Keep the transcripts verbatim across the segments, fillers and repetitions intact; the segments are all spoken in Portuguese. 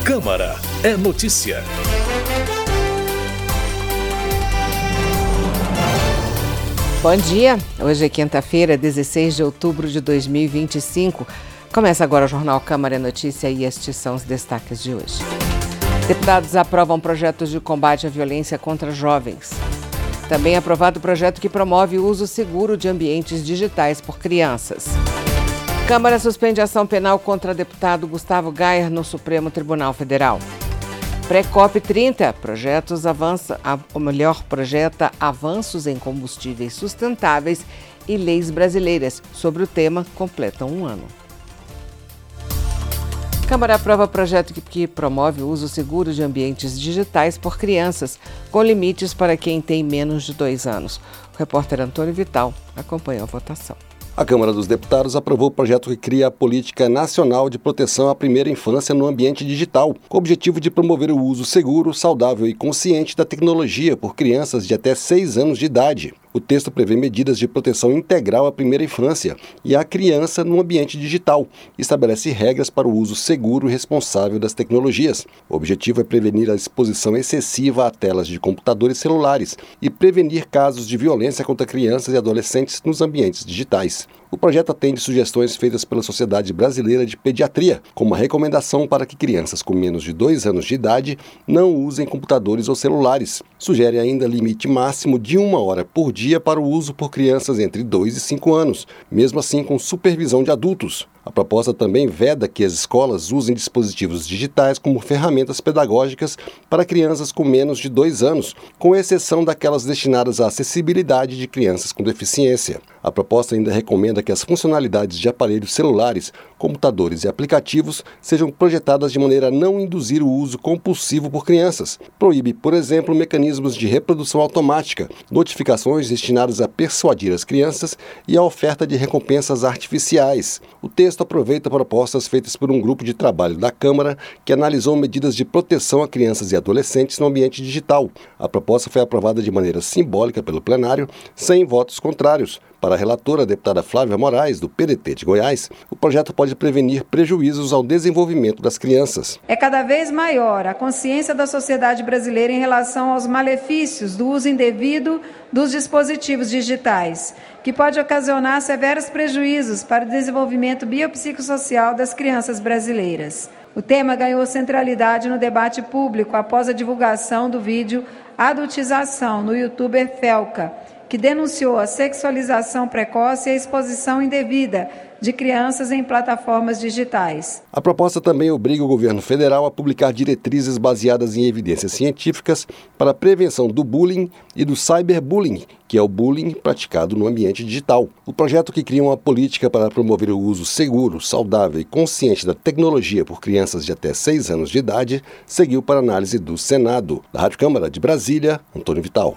Câmara é notícia. Bom dia, hoje é quinta-feira, dezesseis de outubro de dois mil e vinte e cinco. Começa agora o Jornal Câmara é Notícia e estes são os destaques de hoje. Deputados aprovam projetos de combate à violência contra jovens. Também aprovado o projeto que promove o uso seguro de ambientes digitais por crianças. Câmara suspende ação penal contra deputado Gustavo Gayer no Supremo Tribunal Federal. Pré-COP trinta, projetos avança, ou melhor, projeta avanços em combustíveis sustentáveis e leis brasileiras sobre o tema completam um ano. Câmara aprova projeto que, que promove o uso seguro de ambientes digitais por crianças, com limites para quem tem menos de dois anos. O repórter Antônio Vital acompanhou a votação. A Câmara dos Deputados aprovou o projeto que cria a Política Nacional de Proteção à Primeira Infância no Ambiente Digital, com o objetivo de promover o uso seguro, saudável e consciente da tecnologia por crianças de até seis anos de idade. O texto prevê medidas de proteção integral à primeira infância e à criança no ambiente digital e estabelece regras para o uso seguro e responsável das tecnologias. O objetivo é prevenir a exposição excessiva a telas de computadores celulares e prevenir casos de violência contra crianças e adolescentes nos ambientes digitais. O projeto atende sugestões feitas pela Sociedade Brasileira de Pediatria, como a recomendação para que crianças com menos de dois anos de idade não usem computadores ou celulares. Sugere ainda limite máximo de uma hora por dia para o uso por crianças entre dois e cinco anos, mesmo assim com supervisão de adultos. A proposta também veda que as escolas usem dispositivos digitais como ferramentas pedagógicas para crianças com menos de dois anos, com exceção daquelas destinadas à acessibilidade de crianças com deficiência. A proposta ainda recomenda que as funcionalidades de aparelhos celulares, computadores e aplicativos sejam projetadas de maneira a não induzir o uso compulsivo por crianças. Proíbe, por exemplo, mecanismos de reprodução automática, notificações destinadas a persuadir as crianças e a oferta de recompensas artificiais. O texto aproveita propostas feitas por um grupo de trabalho da Câmara que analisou medidas de proteção a crianças e adolescentes no ambiente digital. A proposta foi aprovada de maneira simbólica pelo plenário, sem votos contrários. Para a relatora, a deputada Flávia Moraes, do P D T de Goiás, o projeto pode prevenir prejuízos ao desenvolvimento das crianças. É cada vez maior a consciência da sociedade brasileira em relação aos malefícios do uso indevido dos dispositivos digitais, que pode ocasionar severos prejuízos para o desenvolvimento biopsicossocial das crianças brasileiras. O tema ganhou centralidade no debate público após a divulgação do vídeo Adultização no youtuber Felca, que denunciou a sexualização precoce e a exposição indevida de crianças em plataformas digitais. A proposta também obriga o governo federal a publicar diretrizes baseadas em evidências científicas para a prevenção do bullying e do cyberbullying, que é o bullying praticado no ambiente digital. O projeto que cria uma política para promover o uso seguro, saudável e consciente da tecnologia por crianças de até seis anos de idade seguiu para análise do Senado. Da Rádio Câmara de Brasília, Antônio Vital.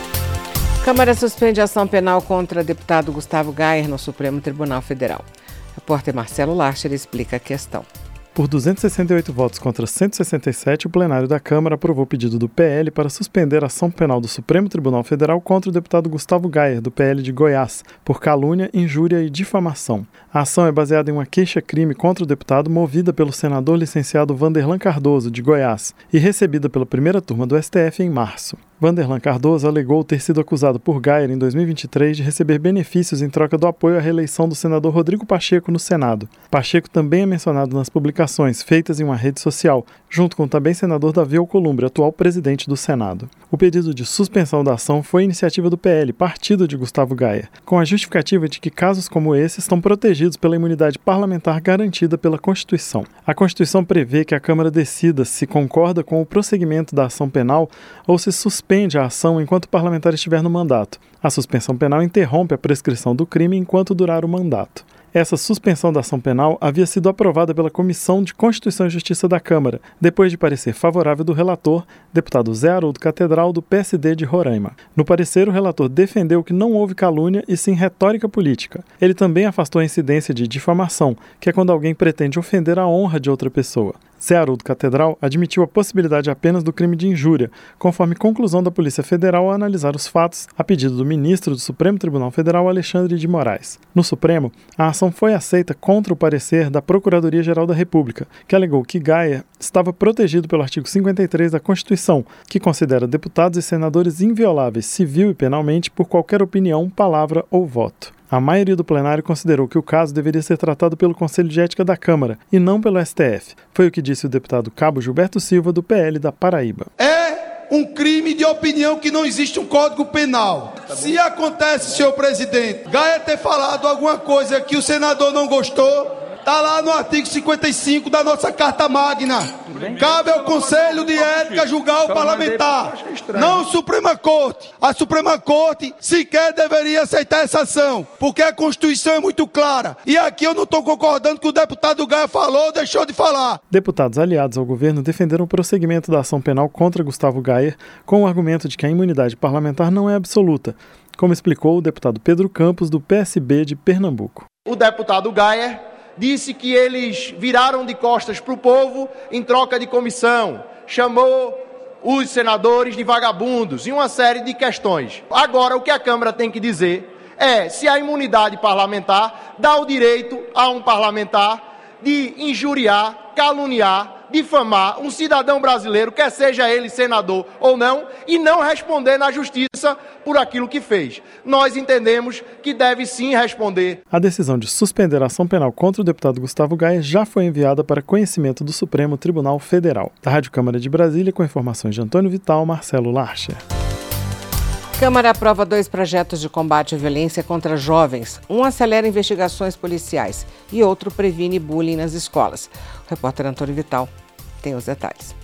Câmara suspende ação penal contra deputado Gustavo Gayer no Supremo Tribunal Federal. O repórter Marcelo Larcher explica a questão. Por duzentos e sessenta e oito votos contra cento e sessenta e sete, o plenário da Câmara aprovou o pedido do P L para suspender a ação penal do Supremo Tribunal Federal contra o deputado Gustavo Gayer, do P L de Goiás, por calúnia, injúria e difamação. A ação é baseada em uma queixa-crime contra o deputado movida pelo senador licenciado Vanderlan Cardoso, de Goiás, e recebida pela primeira turma do S T F em março. Vanderlan Cardoso alegou ter sido acusado por Gayer em dois mil e vinte e três de receber benefícios em troca do apoio à reeleição do senador Rodrigo Pacheco no Senado. Pacheco também é mencionado nas publicações feitas em uma rede social, junto com o também senador Davi Alcolumbre, atual presidente do Senado. O pedido de suspensão da ação foi iniciativa do P L, partido de Gustavo Gayer, com a justificativa de que casos como esse estão protegidos pela imunidade parlamentar garantida pela Constituição. A Constituição prevê que a Câmara decida se concorda com o prosseguimento da ação penal ou se suspende a ação enquanto o parlamentar estiver no mandato. A suspensão penal interrompe a prescrição do crime enquanto durar o mandato. Essa suspensão da ação penal havia sido aprovada pela Comissão de Constituição e Justiça da Câmara, depois de parecer favorável do relator, deputado Zé Haroldo Catedral, do P S D de Roraima. No parecer, o relator defendeu que não houve calúnia e sim retórica política. Ele também afastou a incidência de difamação, que é quando alguém pretende ofender a honra de outra pessoa. Cearoldo Catedral admitiu a possibilidade apenas do crime de injúria, conforme conclusão da Polícia Federal ao analisar os fatos, a pedido do ministro do Supremo Tribunal Federal, Alexandre de Moraes. No Supremo, a ação foi aceita contra o parecer da Procuradoria-Geral da República, que alegou que Gayer estava protegido pelo artigo cinquenta e três da Constituição, que considera deputados e senadores invioláveis civil e penalmente por qualquer opinião, palavra ou voto. A maioria do plenário considerou que o caso deveria ser tratado pelo Conselho de Ética da Câmara e não pelo S T F. Foi o que disse o deputado Cabo Gilberto Silva, do P L da Paraíba. É um crime de opinião que não existe um código penal. Se acontece, senhor presidente, Gayer ter falado alguma coisa que o senador não gostou, está lá no artigo cinquenta e cinco da nossa Carta Magna. Cabe ao Conselho de Ética julgar o parlamentar, não a Suprema Corte. A Suprema Corte sequer deveria aceitar essa ação, porque a Constituição é muito clara. E aqui eu não estou concordando com o que o deputado Gayer falou ou deixou de falar. Deputados aliados ao governo defenderam o prosseguimento da ação penal contra Gustavo Gayer com o argumento de que a imunidade parlamentar não é absoluta, como explicou o deputado Pedro Campos, do P S B de Pernambuco. O deputado Gayer disse que eles viraram de costas para o povo em troca de comissão, chamou os senadores de vagabundos e uma série de questões. Agora, o que a Câmara tem que dizer é se a imunidade parlamentar dá o direito a um parlamentar de injuriar, caluniar, difamar um cidadão brasileiro, quer seja ele senador ou não, e não responder na justiça por aquilo que fez. Nós entendemos que deve sim responder. A decisão de suspender a ação penal contra o deputado Gustavo Gayer já foi enviada para conhecimento do Supremo Tribunal Federal. Da Rádio Câmara de Brasília, com informações de Antônio Vital, Marcelo Larcher. Câmara aprova dois projetos de combate à violência contra jovens. Um acelera investigações policiais e outro previne bullying nas escolas. O repórter Antônio Vital tem os detalhes.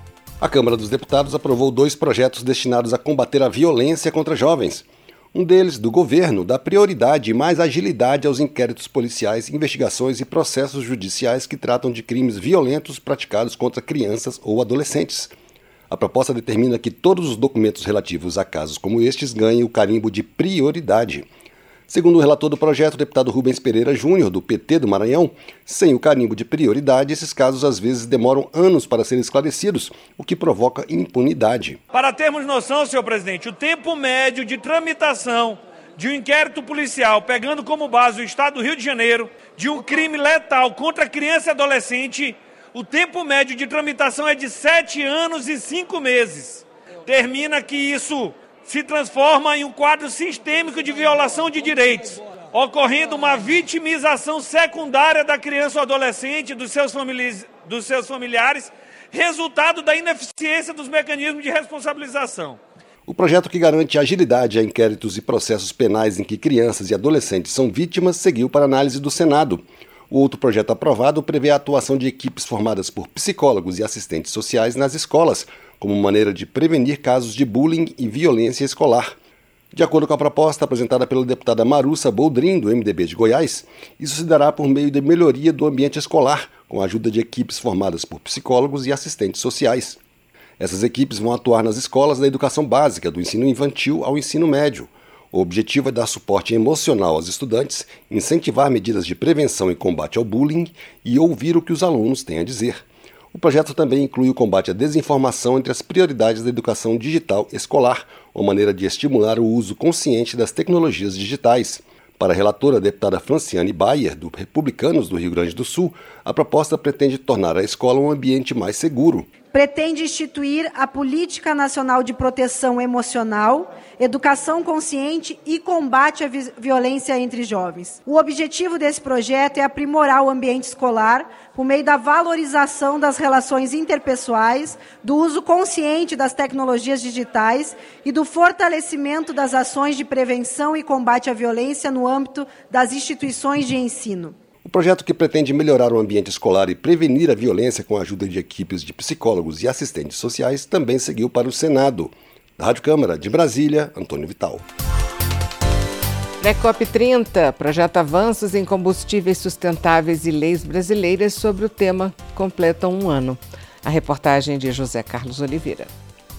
A Câmara dos Deputados aprovou dois projetos destinados a combater a violência contra jovens. Um deles, do governo, dá prioridade e mais agilidade aos inquéritos policiais, investigações e processos judiciais que tratam de crimes violentos praticados contra crianças ou adolescentes. A proposta determina que todos os documentos relativos a casos como estes ganhem o carimbo de prioridade. Segundo o relator do projeto, o deputado Rubens Pereira Júnior, do P T do Maranhão, sem o carimbo de prioridade, esses casos às vezes demoram anos para serem esclarecidos, o que provoca impunidade. Para termos noção, senhor presidente, o tempo médio de tramitação de um inquérito policial, pegando como base o estado do Rio de Janeiro, de um crime letal contra criança e adolescente, o tempo médio de tramitação é de sete anos e cinco meses. Termina que isso se transforma em um quadro sistêmico de violação de direitos, ocorrendo uma vitimização secundária da criança ou adolescente, dos seus familiares, dos seus familiares, resultado da ineficiência dos mecanismos de responsabilização. O projeto que garante agilidade a inquéritos e processos penais em que crianças e adolescentes são vítimas seguiu para análise do Senado. O outro projeto aprovado prevê a atuação de equipes formadas por psicólogos e assistentes sociais nas escolas, como maneira de prevenir casos de bullying e violência escolar. De acordo com a proposta apresentada pela deputada Marussa Boldrin, do M D B de Goiás, isso se dará por meio de melhoria do ambiente escolar, com a ajuda de equipes formadas por psicólogos e assistentes sociais. Essas equipes vão atuar nas escolas da educação básica, do ensino infantil ao ensino médio. O objetivo é dar suporte emocional aos estudantes, incentivar medidas de prevenção e combate ao bullying e ouvir o que os alunos têm a dizer. O projeto também inclui o combate à desinformação entre as prioridades da educação digital escolar, uma maneira de estimular o uso consciente das tecnologias digitais. Para a relatora, a deputada Franciane Bayer, do Republicanos do Rio Grande do Sul, a proposta pretende tornar a escola um ambiente mais seguro. Pretende instituir a Política Nacional de Proteção Emocional, Educação Consciente e Combate à Violência entre Jovens. O objetivo desse projeto é aprimorar o ambiente escolar por meio da valorização das relações interpessoais, do uso consciente das tecnologias digitais e do fortalecimento das ações de prevenção e combate à violência no âmbito das instituições de ensino. O projeto, que pretende melhorar o ambiente escolar e prevenir a violência com a ajuda de equipes de psicólogos e assistentes sociais, também seguiu para o Senado. Da Rádio Câmara de Brasília, Antônio Vital. Precop trinta projeta avanços em combustíveis sustentáveis e leis brasileiras sobre o tema completam um ano. A reportagem de José Carlos Oliveira.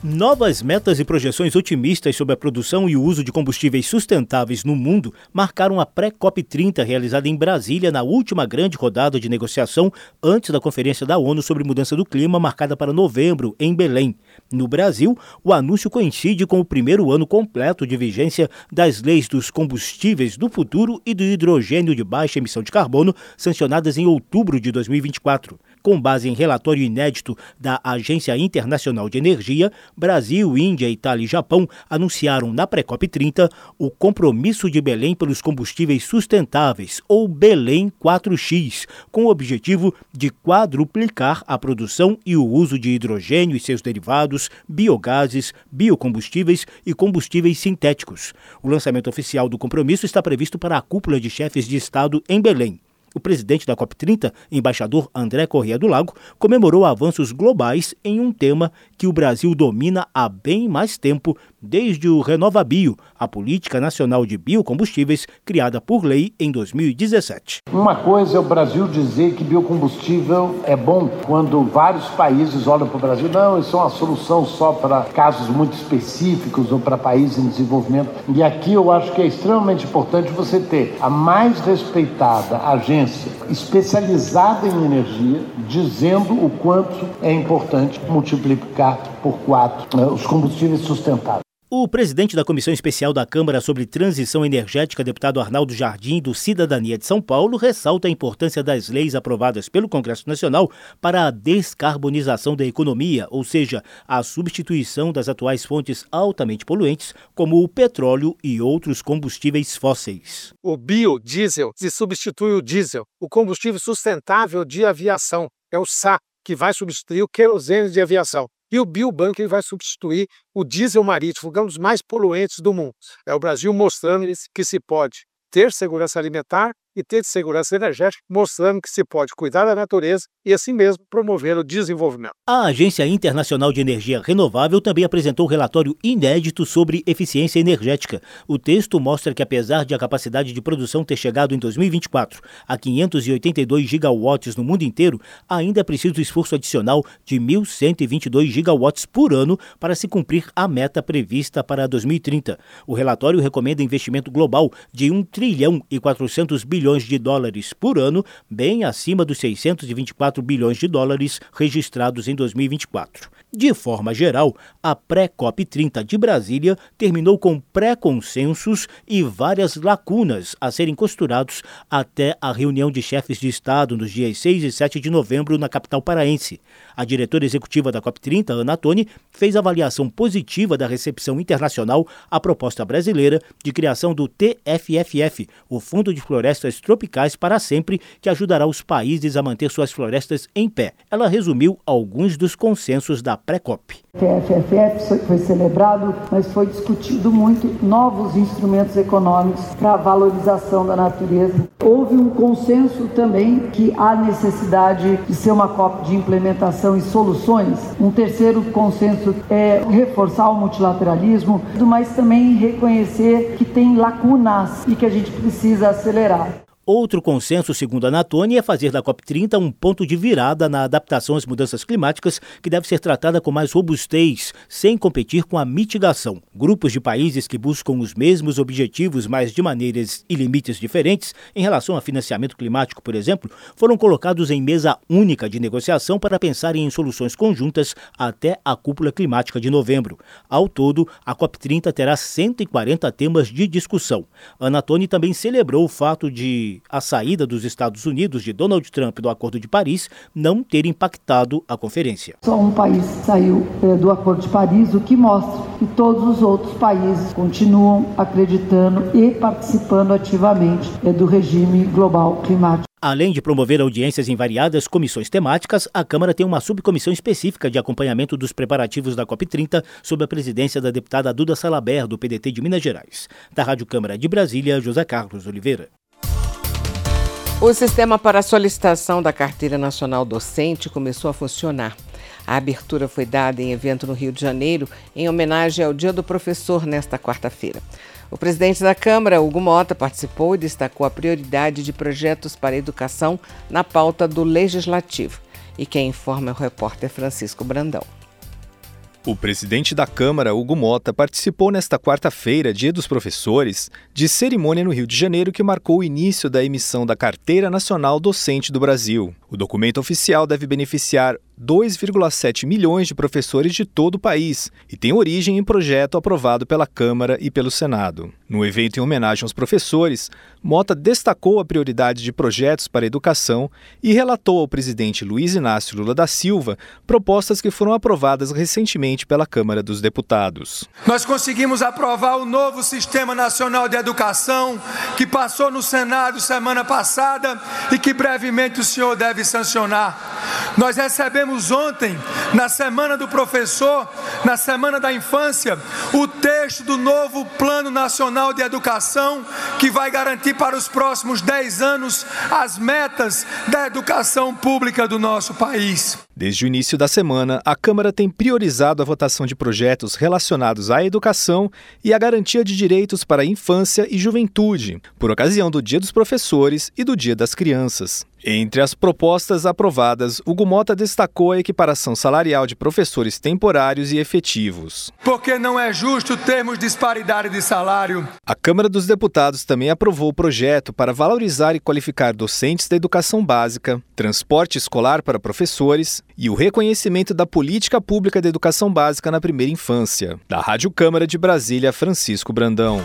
Novas metas e projeções otimistas sobre a produção e o uso de combustíveis sustentáveis no mundo marcaram a pré-COP trinta realizada em Brasília na última grande rodada de negociação antes da Conferência da ONU sobre Mudança do Clima, marcada para novembro, em Belém. No Brasil, o anúncio coincide com o primeiro ano completo de vigência das leis dos combustíveis do futuro e do hidrogênio de baixa emissão de carbono, sancionadas em outubro de dois mil e vinte e quatro. Com base em relatório inédito da Agência Internacional de Energia, Brasil, Índia, Itália e Japão anunciaram na pré-COP trinta o compromisso de Belém pelos combustíveis sustentáveis, ou Belém quatro X, com o objetivo de quadruplicar a produção e o uso de hidrogênio e seus derivados, biogases, biocombustíveis e combustíveis sintéticos. O lançamento oficial do compromisso está previsto para a cúpula de chefes de Estado em Belém. O presidente da COP trinta, embaixador André Corrêa do Lago, comemorou avanços globais em um tema que o Brasil domina há bem mais tempo, desde o RenovaBio, a Política Nacional de Biocombustíveis, criada por lei em dois mil e dezessete. Uma coisa é o Brasil dizer que biocombustível é bom quando vários países olham para o Brasil. Não, isso é uma solução só para casos muito específicos ou para países em desenvolvimento. E aqui eu acho que é extremamente importante você ter a mais respeitada agência especializada em energia, dizendo o quanto é importante multiplicar por quatro né, os combustíveis sustentáveis. O presidente da Comissão Especial da Câmara sobre Transição Energética, deputado Arnaldo Jardim, do Cidadania de São Paulo, ressalta a importância das leis aprovadas pelo Congresso Nacional para a descarbonização da economia, ou seja, a substituição das atuais fontes altamente poluentes, como o petróleo e outros combustíveis fósseis. O biodiesel se substitui o diesel, o combustível sustentável de aviação. É o S A, que vai substituir o querosene de aviação. E o biobunker vai substituir o diesel marítimo, um dos mais poluentes do mundo. É o Brasil mostrando que se pode ter segurança alimentar e ter segurança energética, mostrando que se pode cuidar da natureza e, assim mesmo, promover o desenvolvimento. A Agência Internacional de Energia Renovável também apresentou um relatório inédito sobre eficiência energética. O texto mostra que, apesar de a capacidade de produção ter chegado em dois mil e vinte e quatro a quinhentos e oitenta e dois gigawatts no mundo inteiro, ainda é preciso esforço adicional de mil cento e vinte e dois gigawatts por ano para se cumprir a meta prevista para dois mil e trinta. O relatório recomenda investimento global de um trilhão e quatrocentos bilhões de dólares por ano, bem acima dos seiscentos e vinte e quatro bilhões de dólares registrados em dois mil e vinte e quatro. De forma geral, a pré-COP trinta de Brasília terminou com pré-consensos e várias lacunas a serem costurados até a reunião de chefes de Estado nos dias seis e sete de novembro na capital paraense. A diretora executiva da COP trinta, Ana Toni, fez avaliação positiva da recepção internacional à proposta brasileira de criação do T F F F, o Fundo de Florestas Tropicais para Sempre, que ajudará os países a manter suas florestas em pé. Ela resumiu alguns dos consensos da pré-COP. O T F F F foi celebrado, mas foi discutido muito novos instrumentos econômicos para a valorização da natureza. Houve um consenso também que há necessidade de ser uma COP de implementação e soluções. Um terceiro consenso é reforçar o multilateralismo, mas também reconhecer que tem lacunas e que a gente precisa acelerar. Outro consenso, segundo a Ana Toni, é fazer da COP trinta um ponto de virada na adaptação às mudanças climáticas, que deve ser tratada com mais robustez, sem competir com a mitigação. Grupos de países que buscam os mesmos objetivos, mas de maneiras e limites diferentes, em relação a financiamento climático, por exemplo, foram colocados em mesa única de negociação para pensarem em soluções conjuntas até a cúpula climática de novembro. Ao todo, a COP trinta terá cento e quarenta temas de discussão. Ana Toni também celebrou o fato de a saída dos Estados Unidos de Donald Trump do Acordo de Paris não ter impactado a conferência. Só um país saiu é, do Acordo de Paris, o que mostra que todos os outros países continuam acreditando e participando ativamente é, do regime global climático. Além de promover audiências em variadas comissões temáticas, a Câmara tem uma subcomissão específica de acompanhamento dos preparativos da COP trinta, sob a presidência da deputada Duda Salaber, do P D T de Minas Gerais. Da Rádio Câmara de Brasília, José Carlos Oliveira. O sistema para solicitação da Carteira Nacional Docente começou a funcionar. A abertura foi dada em evento no Rio de Janeiro, em homenagem ao Dia do Professor, nesta quarta-feira. O presidente da Câmara, Hugo Mota, participou e destacou a prioridade de projetos para a educação na pauta do Legislativo. E quem informa é o repórter Francisco Brandão. O presidente da Câmara, Hugo Mota, participou nesta quarta-feira, Dia dos Professores, de cerimônia no Rio de Janeiro que marcou o início da emissão da Carteira Nacional Docente do Brasil. O documento oficial deve beneficiar dois vírgula sete milhões de professores de todo o país e tem origem em projeto aprovado pela Câmara e pelo Senado. No evento em homenagem aos professores, Mota destacou a prioridade de projetos para a educação e relatou ao presidente Luiz Inácio Lula da Silva propostas que foram aprovadas recentemente pela Câmara dos Deputados. Nós conseguimos aprovar o novo Sistema Nacional de Educação, que passou no Senado semana passada e que brevemente o senhor deve sancionar. Nós recebemos ontem, na Semana do Professor, na Semana da Infância, o texto do novo Plano Nacional de Educação, que vai garantir para os próximos dez anos as metas da educação pública do nosso país. Desde o início da semana, a Câmara tem priorizado a votação de projetos relacionados à educação e à garantia de direitos para a infância e juventude, por ocasião do Dia dos Professores e do Dia das Crianças. Entre as propostas aprovadas, Hugo Mota destacou a equiparação salarial de professores temporários e efetivos. Porque não é justo termos disparidade de salário. A Câmara dos Deputados também aprovou o projeto para valorizar e qualificar docentes da educação básica, transporte escolar para professores e o reconhecimento da política pública de educação básica na primeira infância. Da Rádio Câmara de Brasília, Francisco Brandão.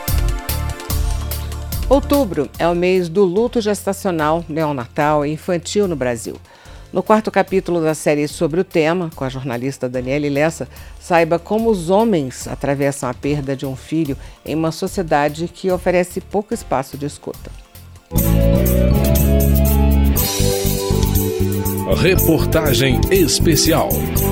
Outubro é o mês do luto gestacional, neonatal e infantil no Brasil. No quarto capítulo da série sobre o tema, com a jornalista Daniele Lessa, saiba como os homens atravessam a perda de um filho em uma sociedade que oferece pouco espaço de escuta. Reportagem especial.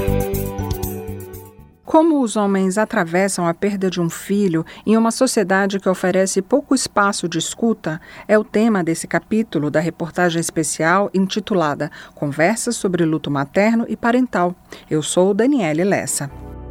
Como os homens atravessam a perda de um filho em uma sociedade que oferece pouco espaço de escuta é o tema desse capítulo da reportagem especial intitulada Conversas sobre Luto Materno e Parental. Eu sou Daniele Lessa.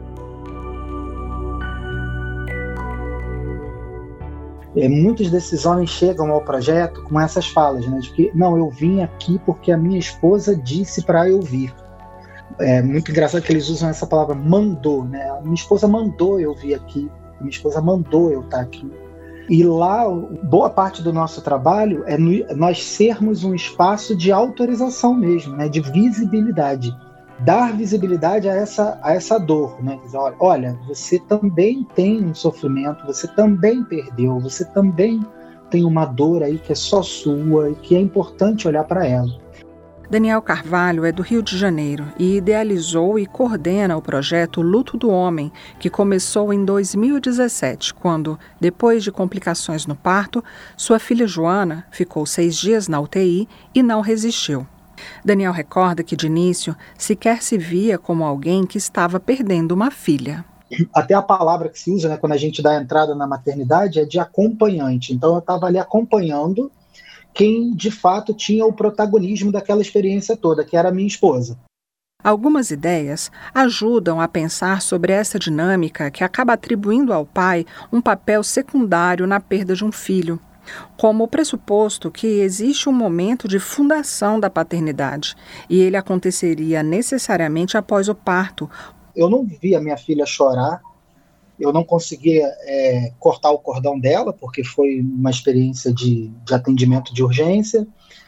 É, muitos desses homens chegam ao projeto com essas falas, né, de que não, eu vim aqui porque a minha esposa disse para eu vir. É muito engraçado que eles usam essa palavra mandou, né? A minha esposa mandou eu vir aqui, a minha esposa mandou eu estar aqui. E lá, boa parte do nosso trabalho é nós sermos um espaço de autorização mesmo, né? De visibilidade. Dar visibilidade a essa, a essa dor, né? Dizer, olha, olha, você também tem um sofrimento, você também perdeu, você também tem uma dor aí que é só sua e que é importante olhar para ela. Daniel Carvalho é do Rio de Janeiro e idealizou e coordena o projeto Luto do Homem, que começou em dois mil e dezessete, quando, depois de complicações no parto, sua filha Joana ficou seis dias na U T I e não resistiu. Daniel recorda que, de início, sequer se via como alguém que estava perdendo uma filha. Até a palavra que se usa, né, quando a gente dá a entrada na maternidade é de acompanhante. Então eu estava ali acompanhando quem de fato tinha o protagonismo daquela experiência toda, que era a minha esposa. Algumas ideias ajudam a pensar sobre essa dinâmica que acaba atribuindo ao pai um papel secundário na perda de um filho, como o pressuposto que existe um momento de fundação da paternidade e ele aconteceria necessariamente após o parto. Eu não via minha filha chorar. Eu não conseguia é, cortar o cordão dela, porque foi uma experiência de, de atendimento de urgência.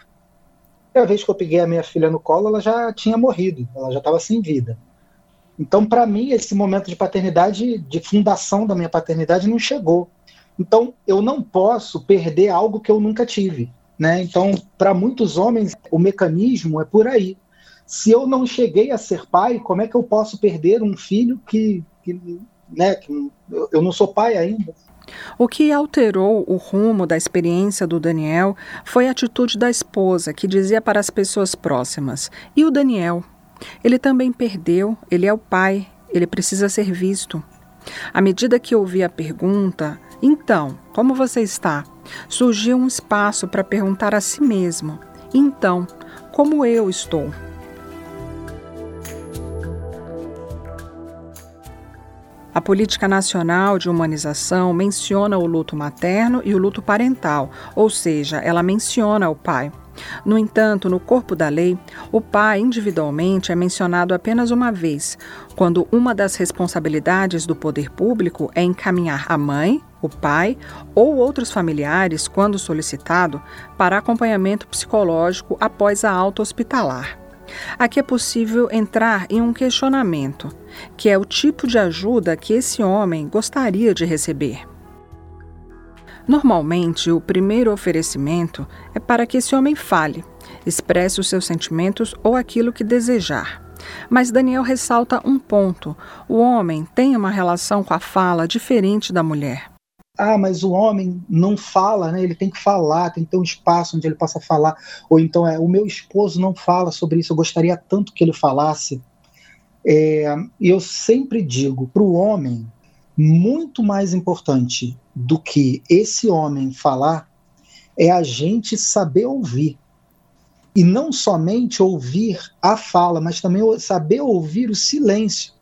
E a vez que eu peguei a minha filha no colo, ela já tinha morrido, ela já estava sem vida. Então, para mim, esse momento de paternidade, de fundação da minha paternidade, não chegou. Então, eu não posso perder algo que eu nunca tive, né? Então, para muitos homens, o mecanismo é por aí. Se eu não cheguei a ser pai, como é que eu posso perder um filho que... que Né, que eu não sou pai ainda. O que alterou o rumo da experiência do Daniel foi a atitude da esposa, que dizia para as pessoas próximas: e o Daniel? Ele também perdeu, ele é o pai, ele precisa ser visto. À medida que ouvia a pergunta, então, como você está? Surgiu um espaço para perguntar a si mesmo: então, como eu estou? A Política Nacional de Humanização menciona o luto materno e o luto parental, ou seja, ela menciona o pai. No entanto, no corpo da lei, o pai individualmente é mencionado apenas uma vez, quando uma das responsabilidades do poder público é encaminhar a mãe, o pai ou outros familiares, quando solicitado, para acompanhamento psicológico após a alta hospitalar. Aqui é possível entrar em um questionamento, que é o tipo de ajuda que esse homem gostaria de receber. Normalmente, o primeiro oferecimento é para que esse homem fale, expresse os seus sentimentos ou aquilo que desejar. Mas Daniel ressalta um ponto: o homem tem uma relação com a fala diferente da mulher. Ah, mas o homem não fala, né? Ele tem que falar, tem que ter um espaço onde ele possa falar. Ou então, é, o meu esposo não fala sobre isso, eu gostaria tanto que ele falasse. É, eu sempre digo, para o homem, muito mais importante do que esse homem falar é a gente saber ouvir. E não somente ouvir a fala, mas também saber ouvir o silêncio.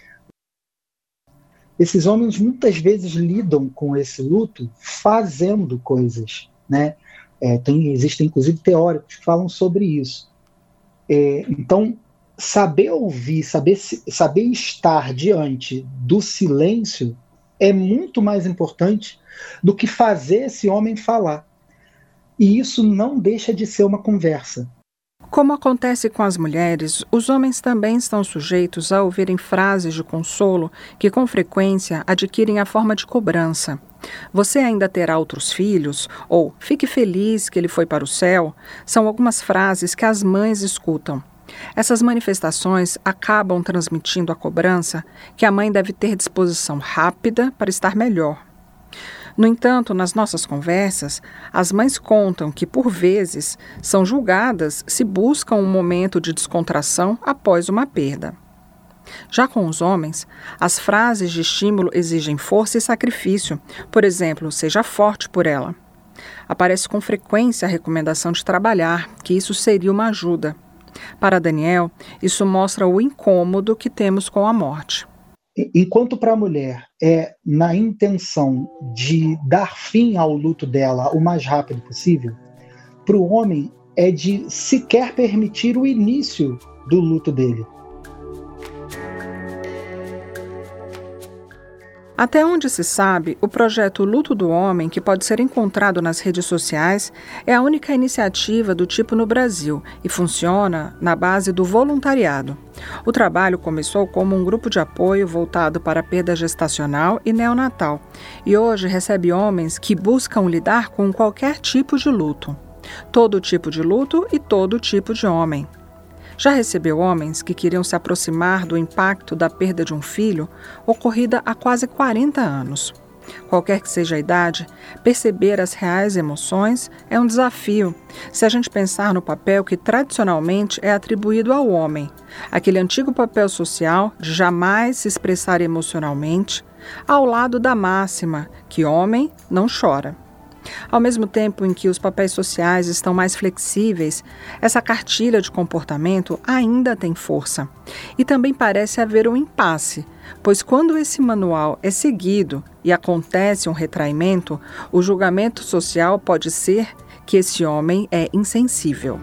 Esses homens muitas vezes lidam com esse luto fazendo coisas, né? É, tem, existem inclusive teóricos que falam sobre isso. É, então, saber ouvir, saber, saber estar diante do silêncio é muito mais importante do que fazer esse homem falar. E isso não deixa de ser uma conversa. Como acontece com as mulheres, os homens também estão sujeitos a ouvirem frases de consolo que, com frequência, adquirem a forma de cobrança. Você ainda terá outros filhos? Ou fique feliz que ele foi para o céu? São algumas frases que as mães escutam. Essas manifestações acabam transmitindo a cobrança que a mãe deve ter disposição rápida para estar melhor. No entanto, nas nossas conversas, as mães contam que, por vezes, são julgadas se buscam um momento de descontração após uma perda. Já com os homens, as frases de estímulo exigem força e sacrifício. Por exemplo, seja forte por ela. Aparece com frequência a recomendação de trabalhar, que isso seria uma ajuda. Para Daniel, isso mostra o incômodo que temos com a morte. Enquanto para a mulher é na intenção de dar fim ao luto dela o mais rápido possível, para o homem é de sequer permitir o início do luto dele. Até onde se sabe, o projeto Luto do Homem, que pode ser encontrado nas redes sociais, é a única iniciativa do tipo no Brasil e funciona na base do voluntariado. O trabalho começou como um grupo de apoio voltado para a perda gestacional e neonatal e hoje recebe homens que buscam lidar com qualquer tipo de luto. Todo tipo de luto e todo tipo de homem. Já recebeu homens que queriam se aproximar do impacto da perda de um filho ocorrida há quase quarenta anos. Qualquer que seja a idade, perceber as reais emoções é um desafio, se a gente pensar no papel que tradicionalmente é atribuído ao homem, aquele antigo papel social de jamais se expressar emocionalmente, ao lado da máxima que homem não chora. Ao mesmo tempo em que os papéis sociais estão mais flexíveis, essa cartilha de comportamento ainda tem força. E também parece haver um impasse, pois quando esse manual é seguido e acontece um retraimento, o julgamento social pode ser que esse homem é insensível.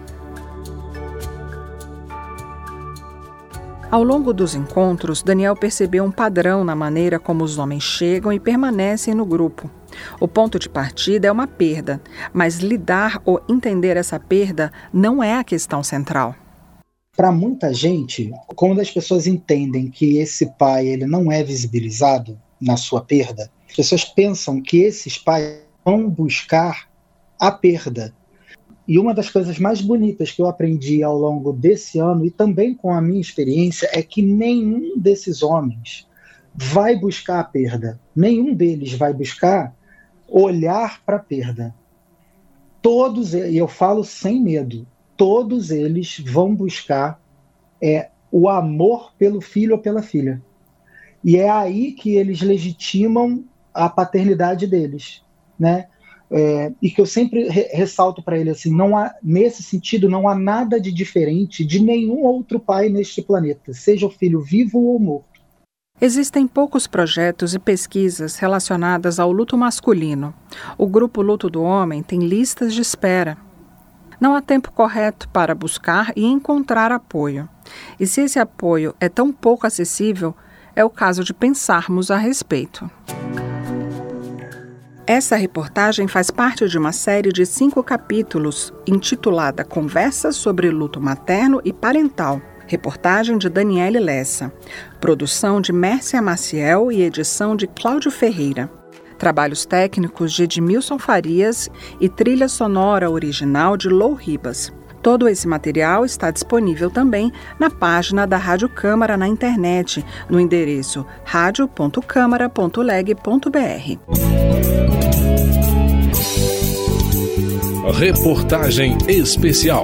Ao longo dos encontros, Daniel percebeu um padrão na maneira como os homens chegam e permanecem no grupo. O ponto de partida é uma perda, mas lidar ou entender essa perda não é a questão central. Para muita gente, quando as pessoas entendem que esse pai ele não é visibilizado na sua perda, as pessoas pensam que esses pais vão buscar a perda. E uma das coisas mais bonitas que eu aprendi ao longo desse ano e também com a minha experiência é que nenhum desses homens vai buscar a perda. Nenhum deles vai buscar olhar para a perda. Todos, e eu falo sem medo, todos eles vão buscar é, o amor pelo filho ou pela filha. E é aí que eles legitimam a paternidade deles, né? É, e que eu sempre re- ressalto para ele assim, não há, nesse sentido não há nada de diferente de nenhum outro pai neste planeta, seja o filho vivo ou morto. Existem poucos projetos e pesquisas relacionadas ao luto masculino. O grupo Luto do Homem tem listas de espera. Não há tempo correto para buscar e encontrar apoio. E se esse apoio é tão pouco acessível, é o caso de pensarmos a respeito. Essa reportagem faz parte de uma série de cinco capítulos intitulada Conversas sobre Luto Materno e Parental, reportagem de Daniele Lessa, produção de Mércia Maciel e edição de Cláudio Ferreira. Trabalhos técnicos de Edmilson Farias e trilha sonora original de Lou Ribas. Todo esse material está disponível também na página da Rádio Câmara na internet, no endereço rádio ponto câmara ponto leg ponto br. Reportagem especial.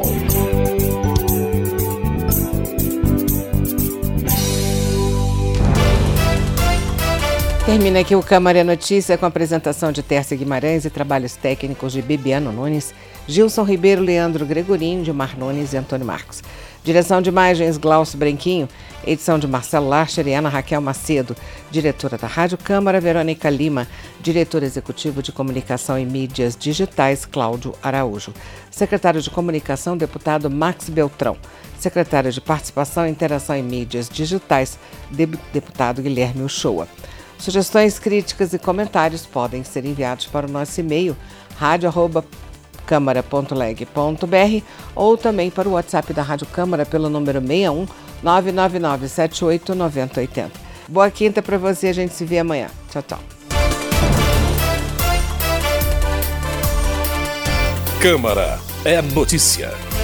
Termina aqui o Câmara Notícia com a apresentação de Tércia Guimarães e trabalhos técnicos de Bibiano Nunes, Gilson Ribeiro, Leandro Gregorinho, Gilmar Nunes e Antônio Marcos. Direção de imagens, Glaucio Branquinho. Edição de Marcelo Larcher e Ana Raquel Macedo. Diretora da Rádio Câmara, Verônica Lima. Diretor executivo de Comunicação e Mídias Digitais, Cláudio Araújo. Secretário de Comunicação, deputado Max Beltrão. Secretário de Participação, Interação e Mídias Digitais, deputado Guilherme Uchoa. Sugestões, críticas e comentários podem ser enviados para o nosso e-mail rádio arroba câmara ponto leg ponto br ou também para o WhatsApp da Rádio Câmara pelo número seis um nove nove nove sete oito nove zero oito zero. Boa quinta para você, a gente se vê amanhã. Tchau, tchau. Câmara é notícia.